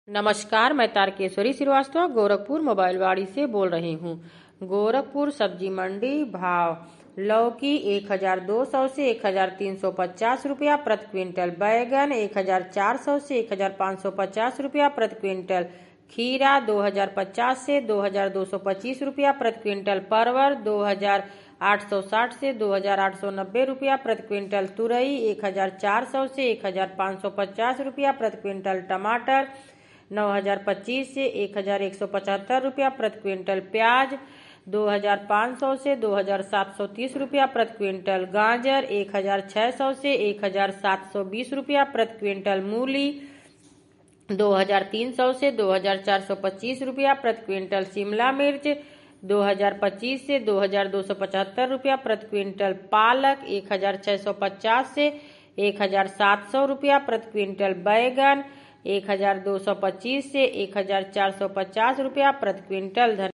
नमस्कार, मैं तारकेश्वरी श्रीवास्तव गोरखपुर मोबाइल वाड़ी से बोल रही हूँ। गोरखपुर सब्जी मंडी भाव लौकी 1200 से 1350 रुपया प्रति क्विंटल, बैगन 1400 से 1550 रुपया प्रति क्विंटल, खीरा 2050 से 2225 रुपया प्रति क्विंटल, परवल 2860 से 2890 रुपया प्रति क्विंटल, तुरई 1400 से 1550 रुपया प्रति क्विंटल, टमाटर 9025 से 1175 रुपया प्रति क्विंटल, प्याज 2500 से 2730 रुपया प्रति क्विंटल, गाजर 1600 से 1720 रुपया प्रति क्विंटल, मूली 2300 से 2425 रुपया प्रति क्विंटल, शिमला मिर्च 2025 से 2275 रुपया प्रति क्विंटल, पालक 1650 से 1700 रुपया प्रति क्विंटल, बैगन 1225 से 1450 रुपया प्रति क्विंटल।